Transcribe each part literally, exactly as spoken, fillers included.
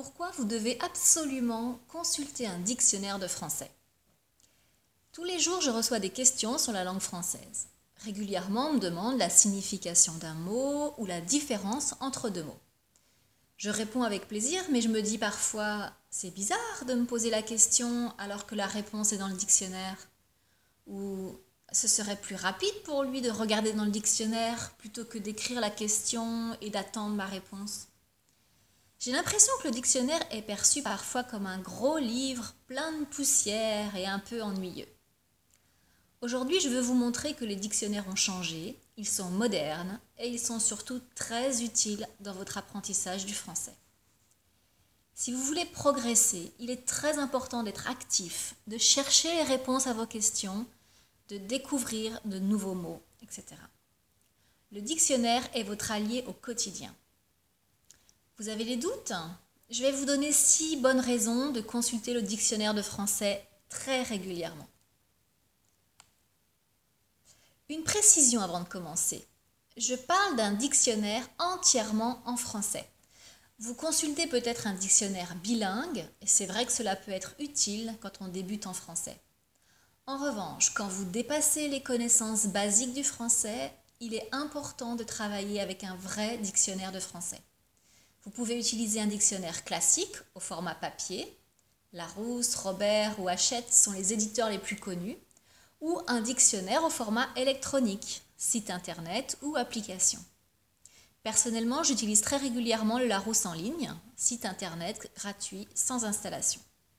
Pourquoi vous devez absolument consulter un dictionnaire de français? Tous les jours, je reçois des questions sur la langue française. Régulièrement, on me demande la signification d'un mot ou la différence entre deux mots. Je réponds avec plaisir, mais je me dis parfois, c'est bizarre de me poser la question alors que la réponse est dans le dictionnaire. Ou ce serait plus rapide pour lui de regarder dans le dictionnaire plutôt que d'écrire la question et d'attendre ma réponse. J'ai l'impression que le dictionnaire est perçu parfois comme un gros livre plein de poussière et un peu ennuyeux. Aujourd'hui, je veux vous montrer que les dictionnaires ont changé, ils sont modernes et ils sont surtout très utiles dans votre apprentissage du français. Si vous voulez progresser, il est très important d'être actif, de chercher les réponses à vos questions, de découvrir de nouveaux mots, et cetera. Le dictionnaire est votre allié au quotidien. Vous avez des doutes? Je vais vous donner six bonnes raisons de consulter le dictionnaire de français très régulièrement. Une précision avant de commencer. Je parle d'un dictionnaire entièrement en français. Vous consultez peut-être un dictionnaire bilingue, et c'est vrai que cela peut être utile quand on débute en français. En revanche, quand vous dépassez les connaissances basiques du français, il est important de travailler avec un vrai dictionnaire de français. Vous pouvez utiliser un dictionnaire classique au format papier. Larousse, Robert ou Hachette sont les éditeurs les plus connus. Ou un dictionnaire au format électronique, site internet ou application. Personnellement, j'utilise très régulièrement le Larousse en ligne, site internet gratuit sans installation.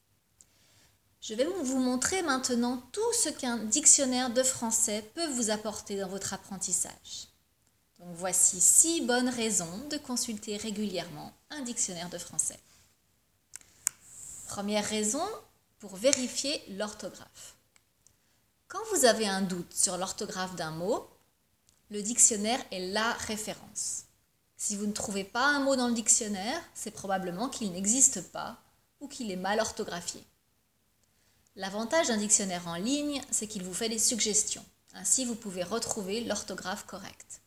Je vais vous montrer maintenant tout ce qu'un dictionnaire de français peut vous apporter dans votre apprentissage. Donc voici six bonnes raisons de consulter régulièrement un dictionnaire de français. Première raison, pour vérifier l'orthographe. Quand vous avez un doute sur l'orthographe d'un mot, le dictionnaire est la référence. Si vous ne trouvez pas un mot dans le dictionnaire, c'est probablement qu'il n'existe pas ou qu'il est mal orthographié. L'avantage d'un dictionnaire en ligne, c'est qu'il vous fait des suggestions. Ainsi, vous pouvez retrouver l'orthographe correcte.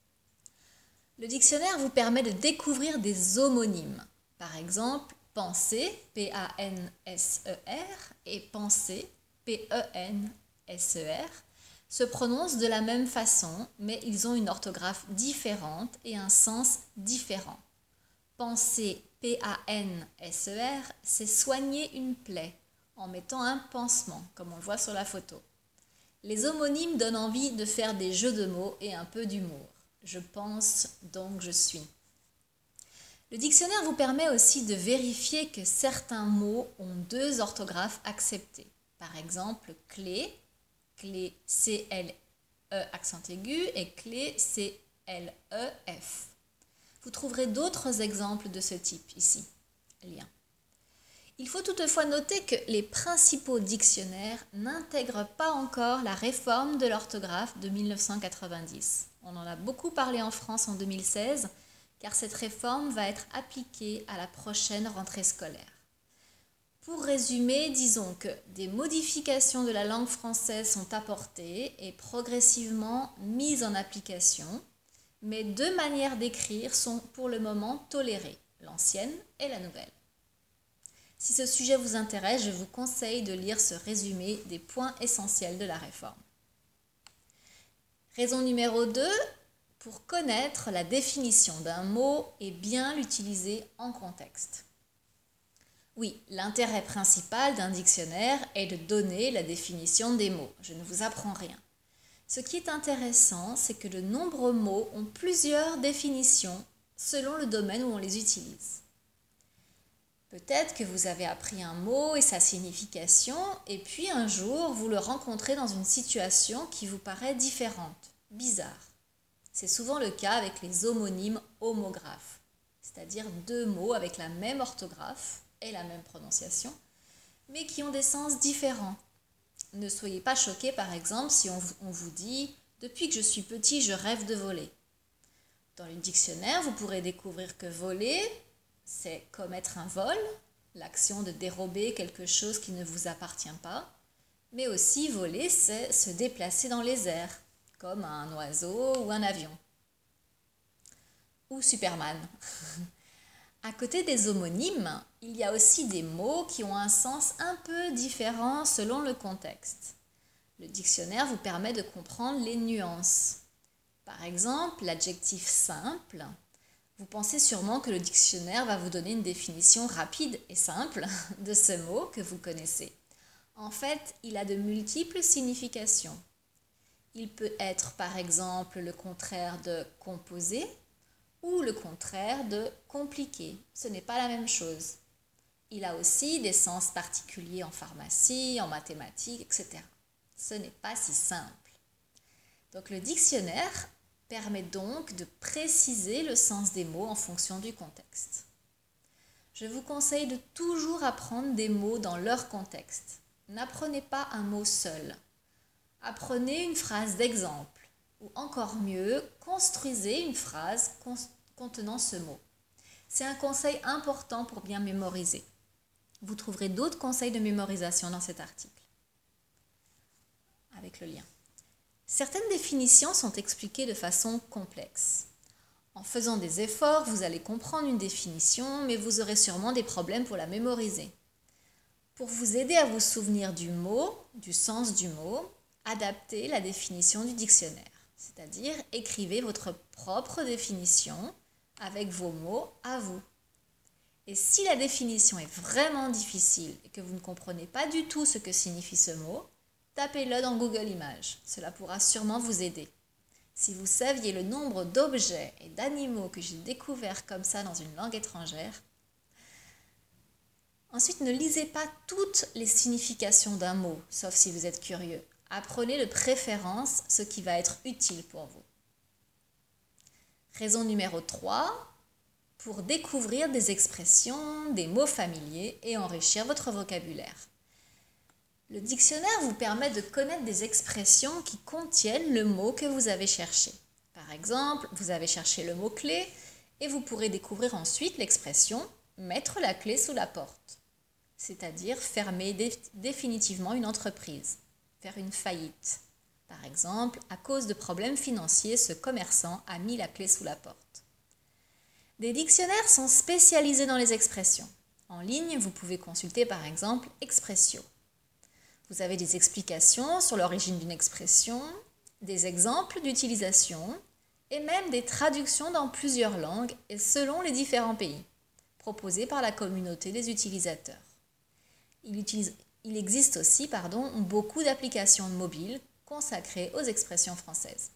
Le dictionnaire vous permet de découvrir des homonymes. Par exemple, penser, P A N S E R, et penser, P E N S E R, se prononcent de la même façon, mais ils ont une orthographe différente et un sens différent. Penser, P A N S E R, c'est soigner une plaie en mettant un pansement, comme on le voit sur la photo. Les homonymes donnent envie de faire des jeux de mots et un peu d'humour. Je pense, donc je suis. Le dictionnaire vous permet aussi de vérifier que certains mots ont deux orthographes acceptées. Par exemple, clé, clé C L E accent aigu et clé C L E F. Vous trouverez d'autres exemples de ce type ici. Lien. Il faut toutefois noter que les principaux dictionnaires n'intègrent pas encore la réforme de l'orthographe de mille neuf cent quatre-vingt-dix. On en a beaucoup parlé en France en deux mille seize, car cette réforme va être appliquée à la prochaine rentrée scolaire. Pour résumer, disons que des modifications de la langue française sont apportées et progressivement mises en application, mais deux manières d'écrire sont pour le moment tolérées, l'ancienne et la nouvelle. Si ce sujet vous intéresse, je vous conseille de lire ce résumé des points essentiels de la réforme. Raison numéro deux, pour connaître la définition d'un mot et bien l'utiliser en contexte. Oui, l'intérêt principal d'un dictionnaire est de donner la définition des mots. Je ne vous apprends rien. Ce qui est intéressant, c'est que de nombreux mots ont plusieurs définitions selon le domaine où on les utilise. Peut-être que vous avez appris un mot et sa signification, et puis un jour, vous le rencontrez dans une situation qui vous paraît différente, bizarre. C'est souvent le cas avec les homonymes homographes, c'est-à-dire deux mots avec la même orthographe et la même prononciation, mais qui ont des sens différents. Ne soyez pas choqués, par exemple, si on vous dit « Depuis que je suis petit, je rêve de voler ». Dans le dictionnaire, vous pourrez découvrir que voler, c'est commettre un vol, l'action de dérober quelque chose qui ne vous appartient pas, mais aussi voler, c'est se déplacer dans les airs, comme un oiseau ou un avion. Ou Superman. À côté des homonymes, il y a aussi des mots qui ont un sens un peu différent selon le contexte. Le dictionnaire vous permet de comprendre les nuances. Par exemple, l'adjectif simple. Vous pensez sûrement que le dictionnaire va vous donner une définition rapide et simple de ce mot que vous connaissez. En fait, il a de multiples significations. Il peut être par exemple le contraire de composé ou le contraire de compliqué. Ce n'est pas la même chose. Il a aussi des sens particuliers en pharmacie, en mathématiques, et cetera. Ce n'est pas si simple. Donc le dictionnaire permet donc de préciser le sens des mots en fonction du contexte. Je vous conseille de toujours apprendre des mots dans leur contexte. N'apprenez pas un mot seul. Apprenez une phrase d'exemple ou encore mieux, construisez une phrase contenant ce mot. C'est un conseil important pour bien mémoriser. Vous trouverez d'autres conseils de mémorisation dans cet article, avec le lien. Certaines définitions sont expliquées de façon complexe. En faisant des efforts, vous allez comprendre une définition, mais vous aurez sûrement des problèmes pour la mémoriser. Pour vous aider à vous souvenir du mot, du sens du mot, adaptez la définition du dictionnaire, c'est-à-dire écrivez votre propre définition avec vos mots à vous. Et si la définition est vraiment difficile et que vous ne comprenez pas du tout ce que signifie ce mot, tapez-le dans Google Images, cela pourra sûrement vous aider. Si vous saviez le nombre d'objets et d'animaux que j'ai découverts comme ça dans une langue étrangère. Ensuite, ne lisez pas toutes les significations d'un mot, sauf si vous êtes curieux. Apprenez de préférence ce qui va être utile pour vous. Raison numéro trois, pour découvrir des expressions, des mots familiers et enrichir votre vocabulaire. Le dictionnaire vous permet de connaître des expressions qui contiennent le mot que vous avez cherché. Par exemple, vous avez cherché le mot-clé et vous pourrez découvrir ensuite l'expression « mettre la clé sous la porte », c'est-à-dire fermer dé- définitivement une entreprise, faire une faillite. Par exemple, à cause de problèmes financiers, ce commerçant a mis la clé sous la porte. Des dictionnaires sont spécialisés dans les expressions. En ligne, vous pouvez consulter par exemple Expressio. Vous avez des explications sur l'origine d'une expression, des exemples d'utilisation et même des traductions dans plusieurs langues et selon les différents pays, proposées par la communauté des utilisateurs. Il, utilise, il existe aussi pardon, beaucoup d'applications mobiles consacrées aux expressions françaises.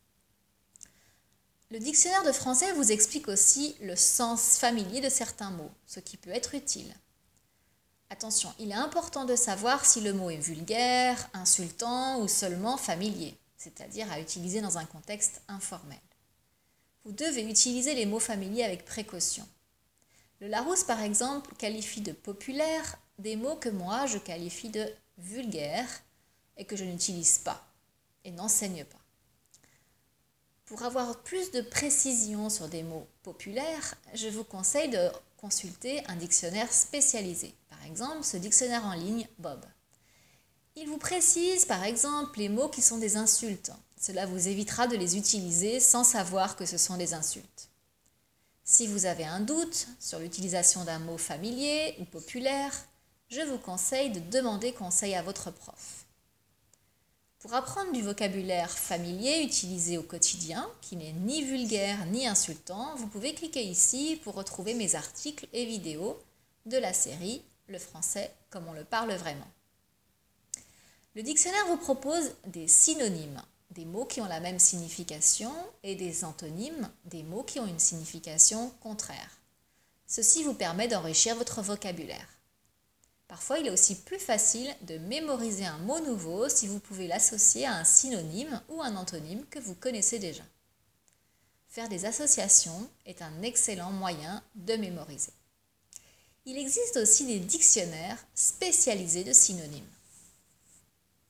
Le dictionnaire de français vous explique aussi le sens familier de certains mots, ce qui peut être utile. Attention, il est important de savoir si le mot est vulgaire, insultant ou seulement familier, c'est-à-dire à utiliser dans un contexte informel. Vous devez utiliser les mots familiers avec précaution. Le Larousse, par exemple, qualifie de populaire des mots que moi je qualifie de vulgaires et que je n'utilise pas et n'enseigne pas. Pour avoir plus de précision sur des mots populaires, je vous conseille de consulter un dictionnaire spécialisé. Par exemple, ce dictionnaire en ligne, Bob. Il vous précise par exemple les mots qui sont des insultes. Cela vous évitera de les utiliser sans savoir que ce sont des insultes. Si vous avez un doute sur l'utilisation d'un mot familier ou populaire, je vous conseille de demander conseil à votre prof. Pour apprendre du vocabulaire familier utilisé au quotidien, qui n'est ni vulgaire ni insultant, vous pouvez cliquer ici pour retrouver mes articles et vidéos de la série « Le français comme on le parle vraiment ». Le dictionnaire vous propose des synonymes, des mots qui ont la même signification, et des antonymes, des mots qui ont une signification contraire. Ceci vous permet d'enrichir votre vocabulaire. Parfois, il est aussi plus facile de mémoriser un mot nouveau si vous pouvez l'associer à un synonyme ou un antonyme que vous connaissez déjà. Faire des associations est un excellent moyen de mémoriser. Il existe aussi des dictionnaires spécialisés de synonymes.